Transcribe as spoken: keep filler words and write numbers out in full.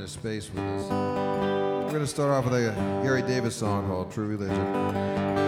inner space with us. We're going to start off with a Gary Davis song called True Religion.